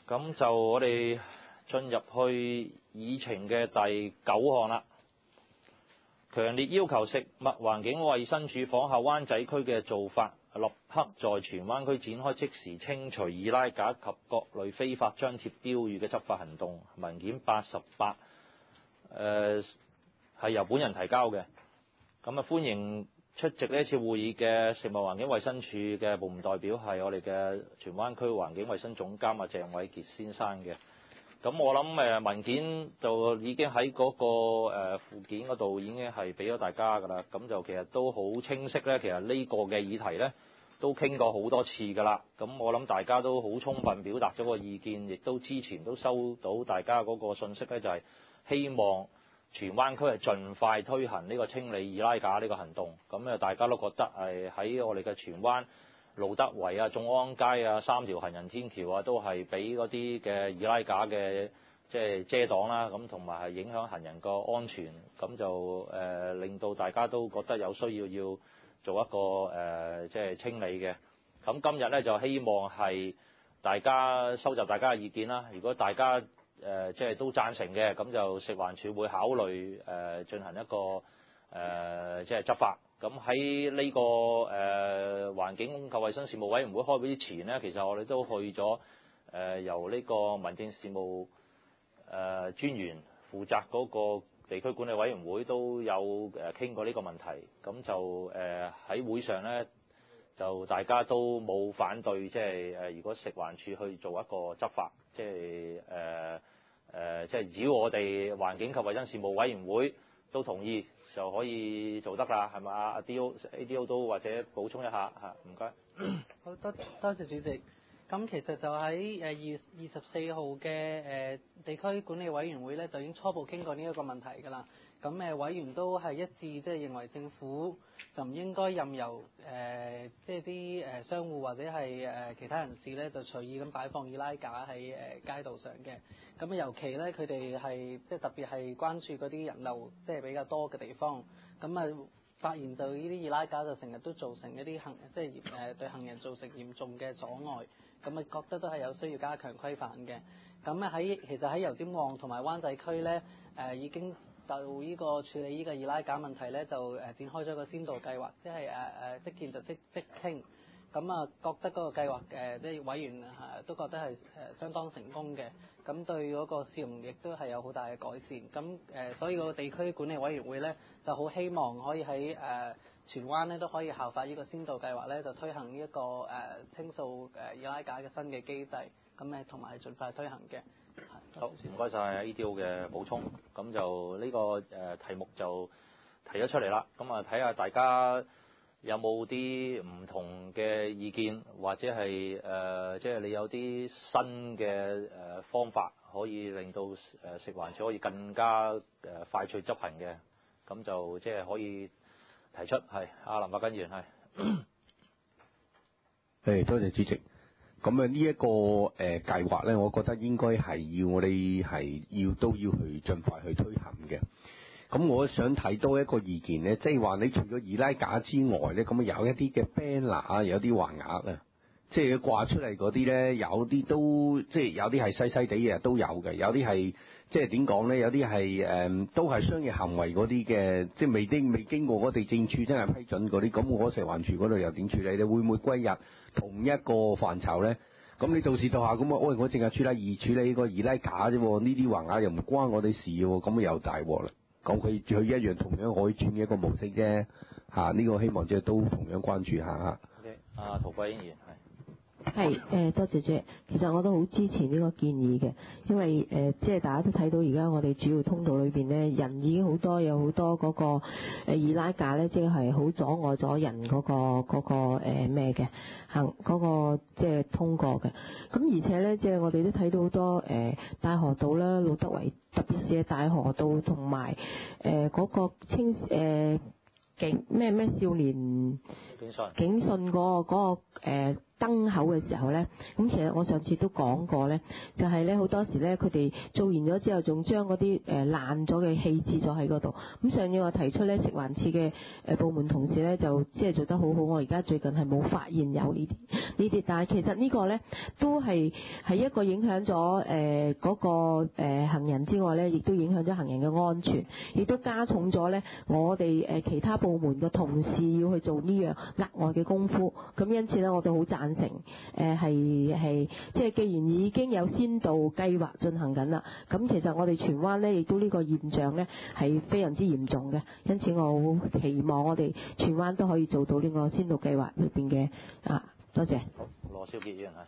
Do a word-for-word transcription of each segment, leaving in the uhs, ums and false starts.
咁就我哋進入去議程嘅第九項啦。強烈要求食物環境衛生署仿效灣仔區嘅做法，立刻在荃灣區展開即時清除易拉架及各類非法張貼標語嘅執法行動。文件八十八，誒係由本人提交嘅。咁啊，歡迎出席呢一次會議嘅食物環境衛生署嘅部門代表係我哋嘅荃灣區環境衛生總監啊鄭偉傑先生嘅。咁我諗誒文件就已經喺嗰個誒附件嗰度已經係俾咗大家㗎啦。咁就其實都好清晰咧。其實呢個嘅議題咧都傾過好多次㗎啦。咁我諗大家都好充分表達咗個意見，亦都之前都收到大家嗰個信息咧，就係希望荃灣區係盡快推行呢個清理易拉架呢個行動。咁誒大家都覺得係喺我哋嘅荃灣路德圍啊、眾安街啊、三條行人天橋啊，都係俾嗰啲嘅易拉架嘅即係遮擋啦，咁同埋係影響行人個安全，咁就誒、呃、令到大家都覺得有需要要做一個誒即係清理嘅。咁今日咧就希望係大家收集大家嘅意見啦。如果大家誒即係都贊成嘅，咁就食環署會考慮誒、呃、進行一個誒即係執法。咁喺呢個誒、呃、環境及衛生事務委員會開會之前呢，其實我哋都去咗誒、呃、由呢個民政事務誒、呃、專員負責嗰個地區管理委員會都有誒傾過呢個問題。咁就誒喺、呃、會上呢，就大家都冇反對，即係誒如果食環署去做一個執法，即係誒誒即係只要我哋環境及衛生事務委員會都同意，就可以做得啦，係嘛？阿 D O、A D O 都或者補充一下嚇，唔該。 好多多謝主席。咁其實就喺誒二月二十四號嘅誒地區管理委員會咧，就已經初步傾過呢一個問題㗎啦。咁誒委員都係一致，即係認為政府就唔應該任由誒即係啲誒商戶或者係誒其他人士咧，就隨意咁擺放易拉架喺誒街道上嘅。咁尤其咧，佢哋係即係特別係關注嗰啲人流即係比較多嘅地方。咁啊，發現就呢啲易拉架就成日都造成一啲行即係誒對行人造成嚴重嘅阻礙。咁啊，覺得都係有需要加強規範嘅。咁啊喺其實喺油尖旺同埋灣仔區咧，誒、呃、已經就呢個處理呢個易拉架問題咧，就誒展開咗個先導計劃，即係誒誒即見就即即清。咁啊，覺得嗰個計劃誒即係委員誒都覺得係誒相當成功嘅。咁對嗰個市容亦都係有好大嘅改善。咁誒，所以個地區管理委員會咧就好希望可以喺誒荃灣咧都可以效法呢個先導計劃咧，就推行呢一個誒清掃誒易拉架嘅新嘅機制。咁誒同埋係盡快推行嘅。 好，唔該晒 A D O 嘅補充。咁就呢個誒題目就提咗出嚟啦。咁啊睇下大家有冇啲唔同嘅意見，或者係誒即係你有啲新嘅誒方法，可以令到誒食環署可以更加誒快脆執行嘅，咁就即係可以提出。係阿林百根議員係。 誒，多謝主席。咁啊呢一個誒計劃咧，我覺得應該係要我哋係要都要去盡快去推行嘅。咁我想睇多一個意見咧，即係話你除咗易拉架之外咧，咁啊有一啲嘅 banner 啊，有啲橫額啊，即係掛出嚟嗰啲咧，有啲都即係有啲係細細地嘅都有嘅，有啲係即係點講咧？有啲係誒都係商業行為嗰啲嘅，即係未經未經過嗰地政處真係批准嗰啲，咁我食環署嗰度又點處理咧？會唔會歸入同一個範疇咧？咁你到時到下咁啊，喂，我淨係處理而處理個易拉架啫喎，呢啲橫額又唔關我哋事喎，咁啊又大鑊啦。咁佢佢一樣同樣可以轉一個模式啫，嚇、啊、呢、這個希望即係都同樣關注下嚇。 OK，阿陶桂英議員係。 係誒，多謝主席。其實我都好支持呢個建議嘅，因為誒、呃、即係大家都睇到而家我哋主要通道裏邊咧，人已經好多，有好多嗰個誒易拉架咧，即係好阻礙咗人嗰、嗰個嗰、嗰個咩嘅、呃、行嗰、嗰個即係通過嘅。咁而且咧，即係我哋都睇到好多誒、呃、大河道啦、路德圍，特別是大河道同埋誒嗰個清誒。呃警咩咩少年警訊警訊嗰個嗰個誒燈口嘅時候咧，咁其實我上次都講過咧，就係咧好多時咧佢哋做完咗之後，仲將嗰啲誒爛咗嘅棄置咗喺嗰度。咁上次我提出咧，食環署嘅誒部門同事咧就即係做得好好，我而家最近係冇發現有呢啲呢啲，但係其實呢個咧都係係一個影響咗誒嗰個誒行人之外咧，亦都影響咗行人嘅安全，亦都加重咗咧我哋誒其他部門嘅同事要去做呢樣額外嘅功夫。咁因此咧，我都好贊成誒係係即係既然已經有先導計劃進行緊啦，咁其實我哋荃灣咧亦都呢個現象咧係非常之嚴重嘅，因此我好期望我哋荃灣都可以做到呢個先導計劃裏邊嘅啊，多謝。 羅少傑議員係。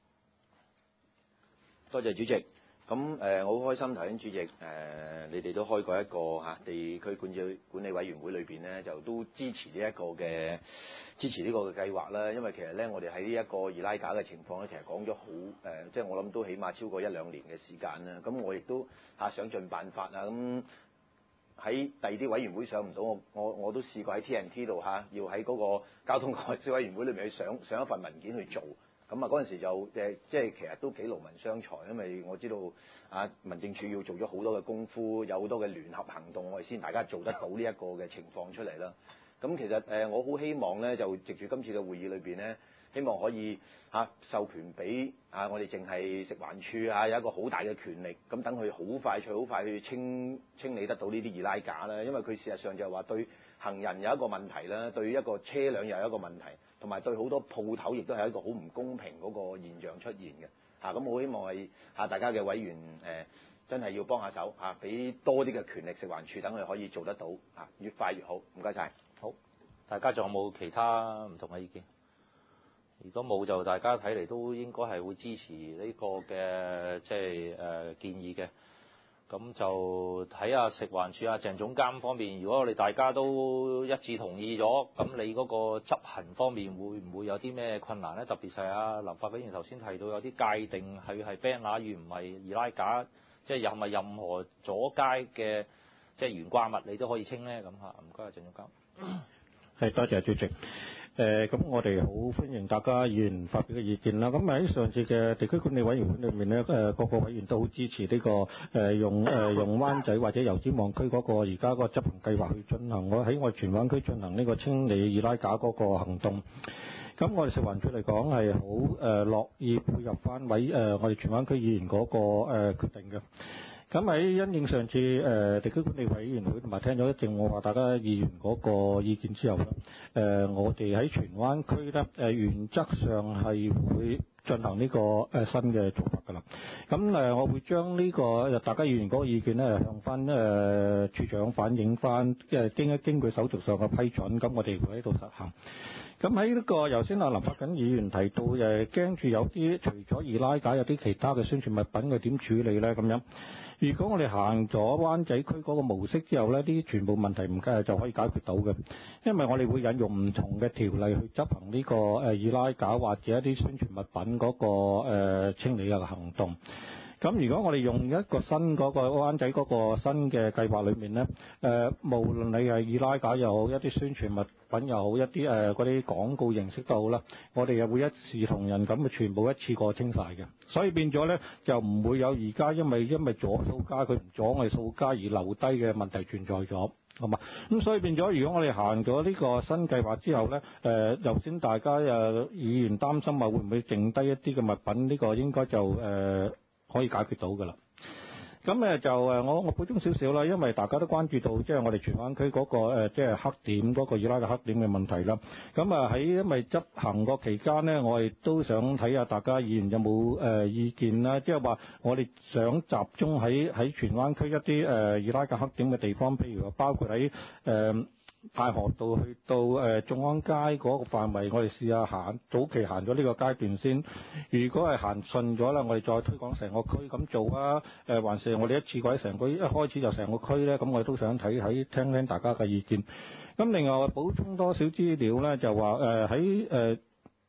多謝主席。咁誒、呃，我好開心頭先主席誒、呃，你哋都開過一個嚇、啊、地區管理管理委員會裏邊咧，就都支持呢一個嘅支持呢個嘅計劃啦。因為其實咧，我哋喺呢一個易拉架嘅情況咧，其實講咗好誒，即係我諗都起碼超過一兩年嘅時間啦。咁我亦都嚇、啊、想盡辦法啊。咁喺第二啲委員會上唔到，我我我都試過喺 T N T 度嚇、啊，要喺嗰個交通改善委員會裏面去上上一份文件去做。咁啊嗰陣時就誒，即係其實都幾勞民傷財，因為我知道啊民政處要做咗好多嘅功夫，有好多嘅聯合行動，我哋先大家做得到呢一個嘅情況出嚟啦。咁其實誒，我好希望咧，就藉住今次嘅會議裏邊咧，希望可以嚇、啊、授權俾啊我哋淨係食環署啊有一個好大嘅權力，咁等佢好快脆、好快去清清理得到呢啲易拉架啦。因為佢事實上就係話對行人有一個問題啦，對一個車輛又有一個問題。同埋對好多鋪頭亦都係一個好唔公平嗰個現象出現嘅嚇，咁、啊、我希望係嚇大家嘅委員誒、呃、真係要幫下手嚇，俾、啊、多啲嘅權力食環署，等佢可以做得到嚇、啊，越快越好。唔該晒。 好，大家仲有冇其他唔同嘅意見？如果冇就大家睇嚟都應該係會支持呢個嘅即係誒建議嘅。咁就睇下食環署啊鄭總監方面，如果我哋大家都一致同意咗，咁你嗰個執行方面會唔會有啲咩困難咧？特別係啊林法委員頭先提到有啲界定係係 banner 與唔係易拉架，即係又係咪任何阻街嘅即係懸掛物你都可以清咧？咁嚇，唔該啊鄭總監。 係，多謝主席。誒咁、呃、我哋好歡迎大家議員發表嘅意見啦。咁喺上次嘅地區管理委員會裏面咧，誒、呃、各個委員都好支持呢、這個誒、呃、用誒、呃、用灣仔或者油尖旺區嗰個而家嗰個執行計劃去進行。我喺我荃灣區進行呢個清理易拉架嗰個行動。咁我哋食環署嚟講係好誒樂意配合翻委誒我哋荃灣區議員嗰、那個誒、呃、決定嘅。咁喺因應上次誒、呃、地區管理委員會同埋聽咗一陣我話大家議員嗰個意見之後咧，誒、呃、我哋喺荃灣區咧誒、呃、原則上係會進行呢、這個誒、呃、新嘅做法㗎啦。咁誒、呃、我會將呢、這個大家議員嗰個意見咧向翻誒處長反映翻，即係經一經佢手續上嘅批准，咁我哋會喺度實行。咁喺呢個頭先啊林柏錦議員提到誒驚住有啲除咗易拉架有啲其他嘅宣傳物品嘅點處理咧咁樣。如果我哋行咗灣仔區嗰個模式之後呢，啲全部問題唔計就可以解決到嘅，因為我哋會引用唔同嘅條例去執行呢個誒易拉架或者一啲宣傳物品嗰個誒清理嘅行動。咁如果我哋用一個新嗰個灣仔嗰個新嘅計劃裏面呢，誒無論你係易拉架又好，一啲宣傳物品又好，一啲誒嗰啲廣告形式都好啦，我哋又會一視同仁咁，全部一次過清晒嘅。所以變咗呢，就唔會有而家因為因為阻掃街佢唔阻我哋掃街而留低嘅問題存在咗，好嘛？咁所以變咗，如果我哋行咗呢個新計劃之後呢，誒頭先大家誒議員擔心話會唔會剩低一啲嘅物品，呢、呢個應該就誒。呃可以解決到㗎啦。咁誒就誒我我補充少少啦，因為大家都關注到即係我哋荃灣區嗰個即係黑點嗰個易拉嘅黑點嘅問題啦。咁啊喺因為執行個期間呢，我亦都想睇下大家議員有冇誒意見啦。即係話我哋想集中喺喺荃灣區一啲誒易拉嘅黑點嘅地方，譬如話包括喺誒。呃大河道去到誒眾安街嗰個範圍，我哋試下行早期行咗呢個階段先。如果係行順咗啦，我哋再推廣成個區咁做啊。誒，還是我哋一次過喺成個一開始就成個區咧？咁我哋都想睇睇聽聽大家嘅意見。咁另外我補充多少資料咧，就話誒喺誒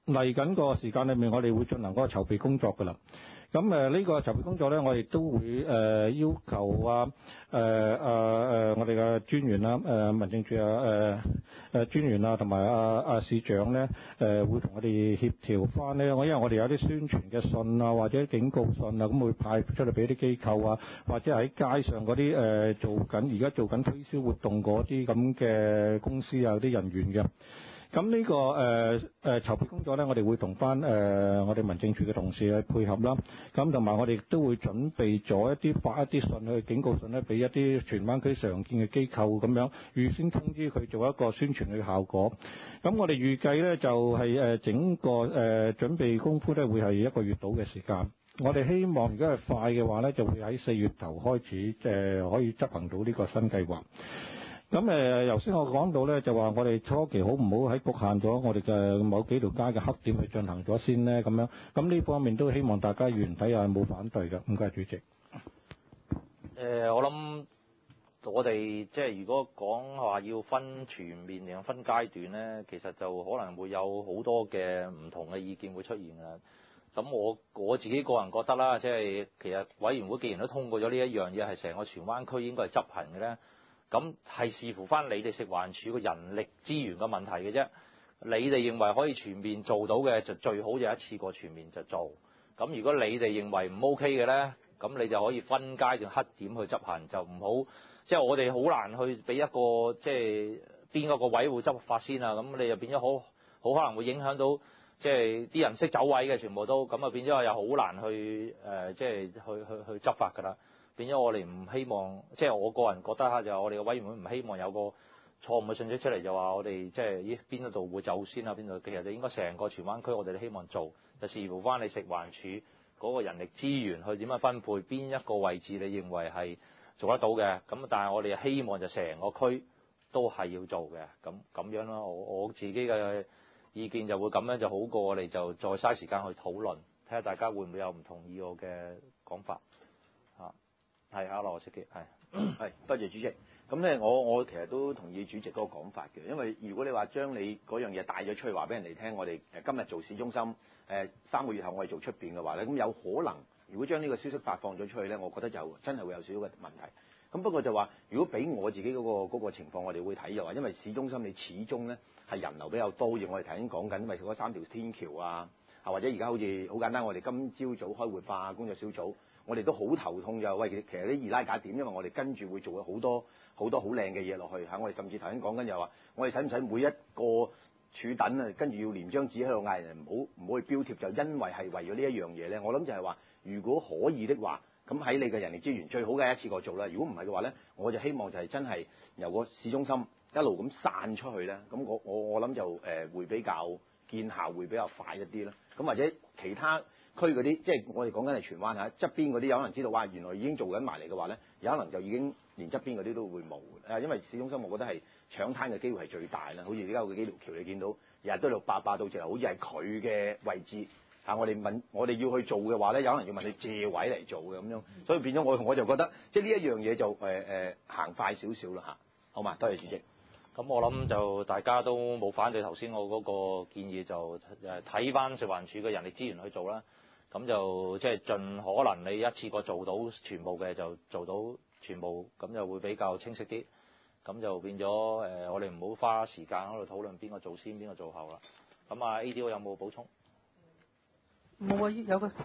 嚟緊個時間裏面，我哋會進行嗰個籌備工作㗎啦。咁誒呢個籌備工作咧，我哋都會誒、呃、要求啊誒誒誒我哋嘅專員啦、誒、呃、民政處啊誒誒專員啊同埋啊啊市長咧誒、呃、會同我哋協調翻咧。我因為我哋有啲宣傳嘅信啊或者警告信啊，咁會派出嚟俾啲機構啊，或者喺街上嗰啲誒做緊而家做緊推銷活動嗰啲咁嘅公司啊啲人員嘅。咁呢、這個誒誒、呃呃、籌備工作咧，我哋會同翻誒我哋民政處嘅同事去配合啦。咁同埋我哋亦都會準備咗一啲發一啲信去警告信咧，俾一啲荃灣區常見嘅機構咁樣預先通知佢做一個宣傳嘅效果。咁我哋預計咧就係、是、誒整個誒、呃、準備功夫咧會係一個月到嘅時間。我哋希望如果係快嘅話咧，就會喺四月頭開始誒、呃、可以執行到呢個新計劃。咁誒，頭先我講到咧，就話我哋初期好唔好喺局限咗我哋嘅某幾條街嘅黑點去進行咗先呢？咁樣，咁呢方面都希望大家議員睇下冇反對嘅。唔該，主席。誒、 呃，我諗我哋即係如果講話要分全面定分階段咧，其實就可能會有好多嘅唔同嘅意見會出現㗎。咁我我自己個人覺得啦，即係其實委員會既然都通過咗呢一樣嘢，係成個荃灣區應該係執行嘅咧。咁係視乎翻你哋食環署個人力資源嘅問題嘅啫。你哋認為可以全面做到嘅，就最好就一次過全面就做。咁如果你哋認為唔 OK 嘅咧，咁你就可以分階段黑點去執行，就唔好即係我哋好難去俾一個即係邊個個位會執法先啊。咁你就變咗好好可能會影響到即係啲人識走位嘅全部都，咁啊變咗又好難去誒、呃、即係去去去執法㗎啦。變咗我哋唔希望，即係我個人覺得嚇，就係我哋嘅委員會唔希望有個錯誤嘅信息出嚟，就話我哋即係咦邊一度會走先啊？邊度其實就應該成個荃灣區我哋都希望做，就視乎翻你食環署嗰個人力資源去點樣分配，邊一個位置你認為係做得到嘅，咁但係我哋希望就成個區都係要做嘅，咁咁樣咯。我我自己嘅意見就會咁樣就好過我哋就再嘥時間去討論，睇下大家會唔會有唔同意我嘅講法。係啊，羅淑傑，係係多謝主席。咁咧，我我其實都同意主席嗰個講法嘅，因為如果你話將你嗰樣嘢帶咗出去話俾人哋聽，我哋誒今日做市中心，誒三個月後我哋做出邊嘅話咧，咁有可能如果將呢個消息發放咗出去咧，我覺得就真係會有少少嘅問題。咁不過就話，如果俾我自己嗰個嗰個情況，我哋會睇就話，因為市中心你始終咧係人流比較多，而我哋頭先講緊，因為嗰三條天橋啊，啊或者而家好似好簡單，我哋今朝早開活化工作小組。我哋都好頭痛就喂，其實啲二拉架點，因為我哋跟住會做好多好多好靚嘅嘢落去嚇。我哋甚至頭先講緊就話，我哋使唔使每一個柱躉啊，跟住要連張紙喺度嗌人唔好唔好去標貼，就因為係為咗呢一樣嘢咧。我諗就係話，如果可以的話，咁喺你嘅人力資源最好嘅一次過做啦。如果唔係嘅話咧，我就希望就係真係由個市中心一路咁散出去咧。咁我我我諗就誒、呃、會比較見效會比較快一啲啦。咁或者其他區嗰啲，即係我哋講緊係荃灣嚇側邊嗰啲，有可能知道哇，原來已經做緊埋嚟嘅話咧，有可能就已經連側邊嗰啲都會冇誒，因為市中心我覺得係搶灘嘅機會係最大啦。好似而家嗰幾條橋，你見到日日都喺度霸霸到直頭，好似係佢嘅位置嚇。我哋問我哋要去做嘅話咧，有可能要問你借位嚟做嘅咁樣，所以變咗我我就覺得即係呢一樣嘢就誒誒、呃、行快少少啦嚇。好嘛，多謝主席。 咁我諗就大家都冇反對頭先我嗰個建議，就誒睇翻食環署嘅人力資源去做啦。咁就即係盡可能你一次過做到全部嘅就做到全部，咁就會比較清晰啲。咁就變咗誒、呃，我哋唔好花時間喺度討論邊個做先邊個做後啦。咁啊 A D O 有冇補充？ 冇啊，有個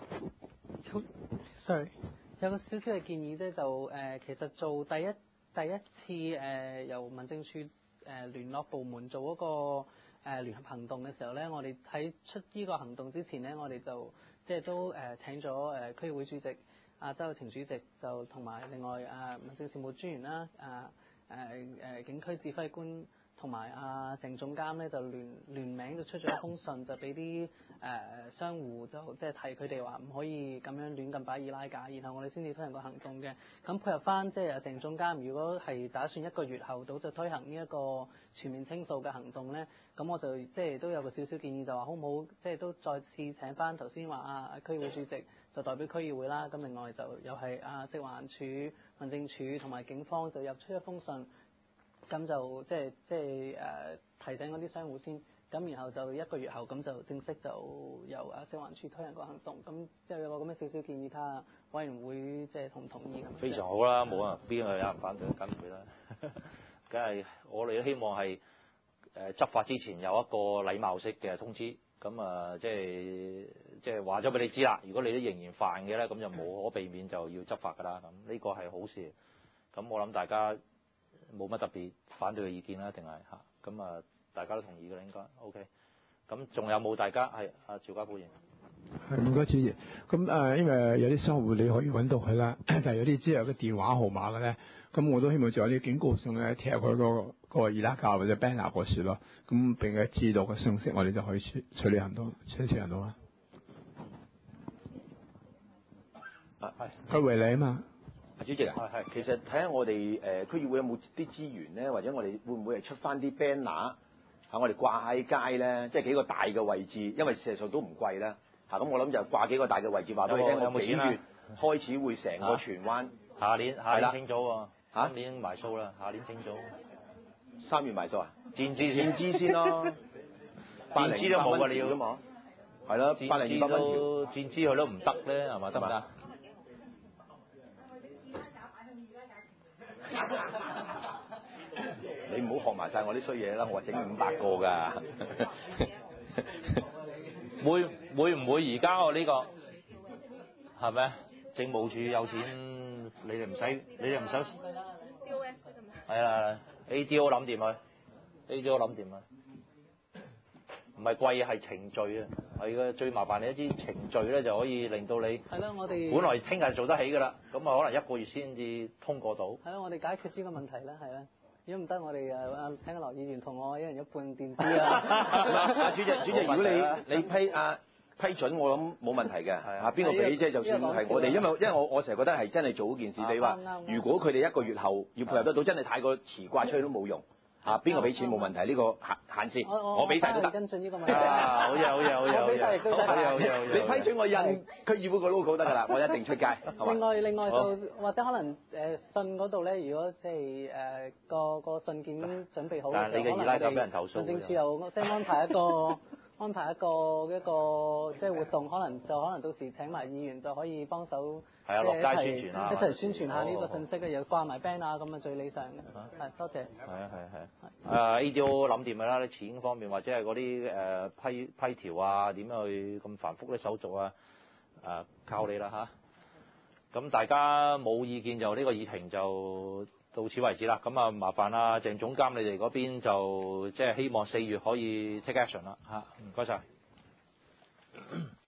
sorry 有個少少嘅建議咧，就誒、呃、其實做第一第一次誒、呃、由民政處誒、呃、聯絡部門做嗰、那個誒、呃、聯合行動嘅時候咧，我哋喺出呢個行動之前咧，我哋就即係都誒、呃、請咗誒、呃、區議會主席阿、啊、周庭主席，就同埋另外啊民政事務專員啦，啊誒誒警區指揮官同埋阿鄭總監咧，就聯聯名就出咗一封信，就俾啲誒商戶就即係提佢哋話唔可以咁樣亂咁擺易拉架，然後我哋先至推行個行動嘅。咁配合翻即係阿鄭總監，如果係打算一個月後到就推行呢一個全面清掃嘅行動咧，咁我就即係都有個少少建議，就話好唔好即係都再次請翻頭先話啊區議會主席就代表區議會啦，咁另外就又係啊食環署、民政處同埋警方就入出一封信。咁就即係即係誒提醒嗰啲商戶先， 咁然後就一個月後咁就正式就由啊食環署推行個行動，咁即係有個咁嘅少少建議，睇下委員會即係同唔同意咁。 非常好啦，冇人邊個有人反對，梗唔會啦。梗係我哋都希望係誒執法之前有一個禮貌式嘅通知，咁啊即係即係話咗俾你知啦。如果你都仍然犯嘅咧，咁就無可避免就要執法㗎啦。咁呢個係好事。咁我諗大家冇乜特別反對嘅意見啦，定係嚇？咁啊大家都同意嘅應該 OK。咁仲有冇大家係阿趙家寶議員？ 係唔該主席。咁誒，因為有啲商戶你可以揾到佢啦，但係有啲只有個電話號碼嘅咧。咁我都希望仲有啲警告性咧，貼佢嗰個個易拉架或者 banner 嗰時咯。咁俾佢知道個信息，我哋就可以處處理行動，處理行動啦。 啊係， 佢為你啊嘛。 主席啊，係係，其實睇下我哋誒、呃、區議會有冇啲資源咧，或者我哋會唔會係出翻啲 banner 嚇，我哋掛喺街咧，即係幾個大嘅位置，因為事實上都唔貴啦嚇。咁、啊、我諗就掛幾個大嘅位置，話俾你聽，我幾月開始會成個荃灣。 下年下年清早喎， 嚇今年埋數啦，下年清早。 三月埋數啊？ 墊資先， 墊資先咯。 墊資都冇啊！你要㗎嘛？係咯，百零二百蚊條。 墊資佢都唔得咧，係嘛？得唔得？ 你唔好學埋晒我啲衰嘢啦，我話整五百個㗎。 會會唔會而家我呢個係咪？政務處有錢，你哋唔使，你哋唔使。係啦 ，A D O 諗掂佢 ，A D O 諗掂佢。唔係貴係程序啊，係嘅最麻煩你一啲程序咧就可以令到你。 係啦，我哋。 本來聽日做得起㗎啦，咁啊可能一個月先至通過到。 係啦，我哋解決呢個問題啦，係啦。如果唔得，我哋誒啊請阿羅議員同我一人一半墊資啊。 阿主席，主席，如果你你批啊批准，我諗冇問題嘅。啊，邊個俾啫？就算係我哋，因為因為我我成日覺得係真係做嗰件事。你話如果佢哋一個月後要配合得到，真係太過遲掛出去都冇用。啊，邊個俾錢冇問題？呢個限限先，我俾晒都得。 跟進呢個問題。 啊，好嘢好嘢好嘢。 我俾晒亦都得。 好嘢好嘢好嘢。 你批准我印區議會個 logo 得㗎啦，我一定出街。 另外另外就或者可能誒信嗰度咧，如果即係誒個個信件準備好嘅時候， 但係你嘅二拉就俾人投訴。 民政處又即係安排一個安排一個一個即係活動，可能就可能到時請埋議員就可以幫手。 係啊，落街宣傳啊， 一齊宣傳下呢個信息嘅，又掛埋 band 啊，咁啊最理想嘅。係，多謝。係啊係啊係啊。誒 A D O 諗掂㗎啦，啲錢方面或者係嗰啲誒批批條啊，點樣去咁繁複啲手續啊？誒靠你啦嚇。咁大家冇意見就呢個議程就到此為止啦。咁啊麻煩啊鄭總監你哋嗰邊就即係希望四月可以 take action 啦嚇。唔該晒。